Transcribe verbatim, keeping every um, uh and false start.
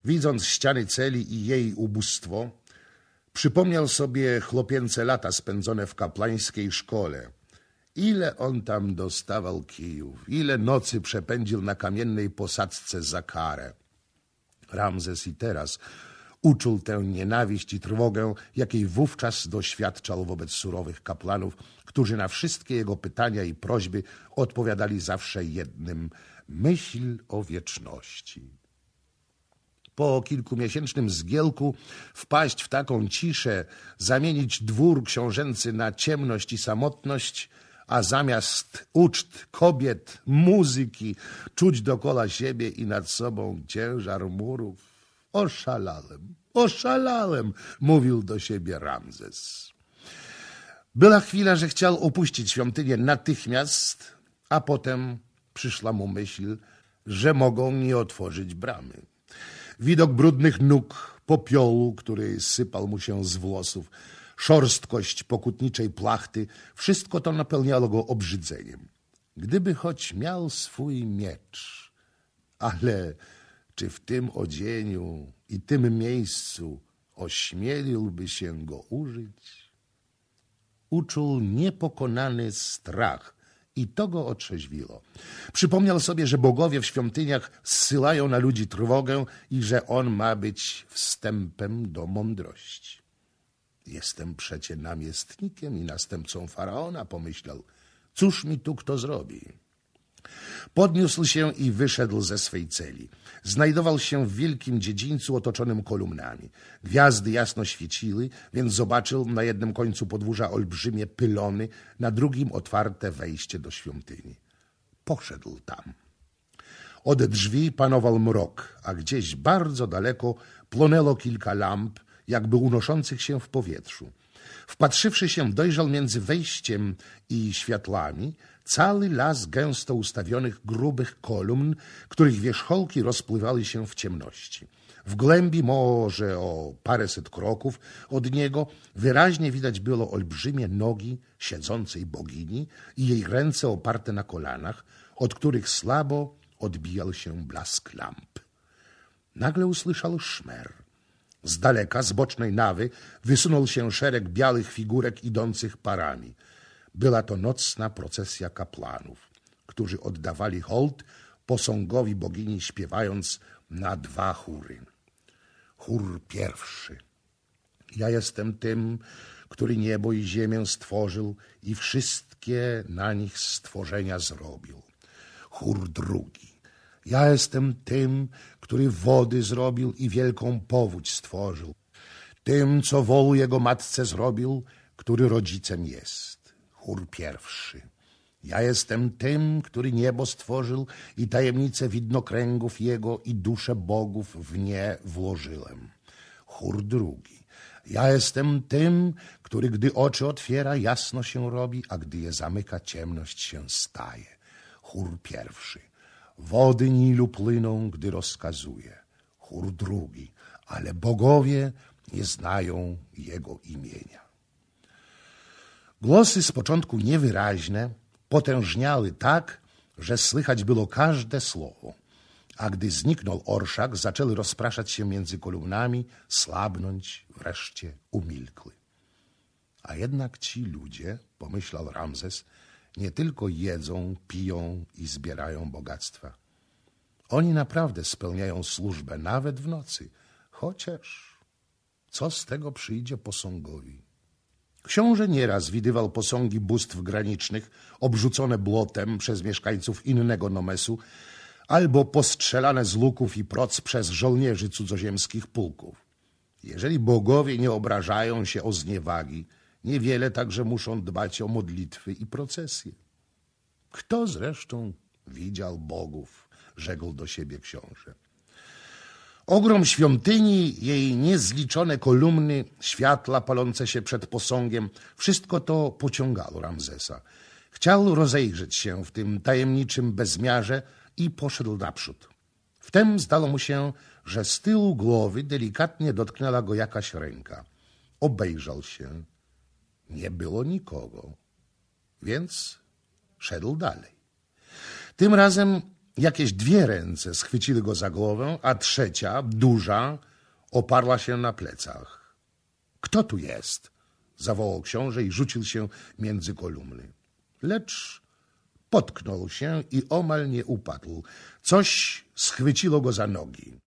Widząc ściany celi i jej ubóstwo, przypomniał sobie chłopięce lata spędzone w kaplańskiej szkole. Ile on tam dostawał kijów, ile nocy przepędził na kamiennej posadzce za karę. Ramzes i teraz uczuł tę nienawiść i trwogę, jakiej wówczas doświadczał wobec surowych kaplanów, którzy na wszystkie jego pytania i prośby odpowiadali zawsze jednym: myśl o wieczności. Po kilkumiesięcznym zgiełku wpaść w taką ciszę, zamienić dwór książęcy na ciemność i samotność, a zamiast uczt, kobiet, muzyki, czuć dokoła siebie i nad sobą ciężar murów. Oszalałem, oszalałem, mówił do siebie Ramzes. Była chwila, że chciał opuścić świątynię natychmiast, a potem przyszła mu myśl, że mogą nie otworzyć bramy. Widok brudnych nóg, popiołu, który sypał mu się z włosów, szorstkość pokutniczej plachty, wszystko to napełniało go obrzydzeniem. Gdyby choć miał swój miecz, ale czy w tym odzieniu i tym miejscu ośmieliłby się go użyć? Uczuł niepokonany strach i to go otrzeźwiło. Przypomniał sobie, że bogowie w świątyniach zsyłają na ludzi trwogę i że on ma być wstępem do mądrości. Jestem przecie namiestnikiem i następcą faraona, pomyślał. Cóż mi tu kto zrobi? Podniósł się i wyszedł ze swej celi. Znajdował się w wielkim dziedzińcu otoczonym kolumnami. Gwiazdy jasno świeciły, więc zobaczył na jednym końcu podwórza olbrzymie pylony, na drugim otwarte wejście do świątyni. Poszedł tam. Od drzwi panował mrok, a gdzieś bardzo daleko płonęło kilka lamp, jakby unoszących się w powietrzu. Wpatrzywszy się, dojrzał między wejściem i światłami cały las gęsto ustawionych grubych kolumn, których wierzchołki rozpływały się w ciemności. W głębi, może o paręset kroków od niego, wyraźnie widać było olbrzymie nogi siedzącej bogini i jej ręce oparte na kolanach, od których słabo odbijał się blask lamp. Nagle usłyszał szmer. Z daleka, z bocznej nawy, wysunął się szereg białych figurek idących parami. Była to nocna procesja kapłanów, którzy oddawali hołd posągowi bogini, śpiewając na dwa chóry. Chór pierwszy. Ja jestem tym, który niebo i ziemię stworzył i wszystkie na nich stworzenia zrobił. Chór drugi. Ja jestem tym, który wody zrobił i wielką powódź stworzył. Tym, co wołu jego matce zrobił, który rodzicem jest. Chór pierwszy. Ja jestem tym, który niebo stworzył i tajemnice widnokręgów jego i dusze bogów w nie włożyłem. Chór drugi. Ja jestem tym, który gdy oczy otwiera, jasno się robi, a gdy je zamyka, ciemność się staje. Chór pierwszy. Wody Nilu płyną, gdy rozkazuje. Chór drugi. Ale bogowie nie znają jego imienia. Głosy z początku niewyraźne potężniały tak, że słychać było każde słowo. A gdy zniknął orszak, zaczęły rozpraszać się między kolumnami, słabnąć, wreszcie umilkły. A jednak ci ludzie, pomyślał Ramzes, nie tylko jedzą, piją i zbierają bogactwa. Oni naprawdę spełniają służbę nawet w nocy, chociaż co z tego przyjdzie posągowi? Książę nieraz widywał posągi bóstw granicznych, obrzucone błotem przez mieszkańców innego Nomesu, albo postrzelane z luków i proc przez żołnierzy cudzoziemskich pułków. Jeżeli bogowie nie obrażają się o zniewagi, niewiele także muszą dbać o modlitwy i procesje. Kto zresztą widział bogów, rzekł do siebie książę. Ogrom świątyni, jej niezliczone kolumny, światła palące się przed posągiem, wszystko to pociągało Ramzesa. Chciał rozejrzeć się w tym tajemniczym bezmiarze i poszedł naprzód. Wtem zdało mu się, że z tyłu głowy delikatnie dotknęła go jakaś ręka. Obejrzał się. Nie było nikogo, więc szedł dalej. Tym razem Jakieś dwie ręce schwyciły go za głowę, a trzecia, duża, oparła się na plecach. Kto tu jest? Zawołał książę i rzucił się między kolumny. Lecz potknął się i omal nie upadł. Coś schwyciło go za nogi.